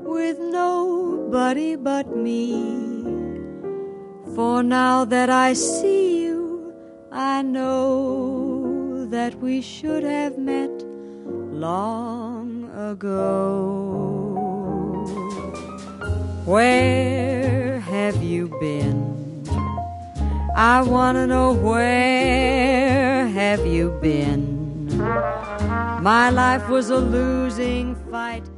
with nobody but me. For now that I see you, I know that we should have met long ago. Where have you been? I wanna know, where have you been? My life was a losing fight.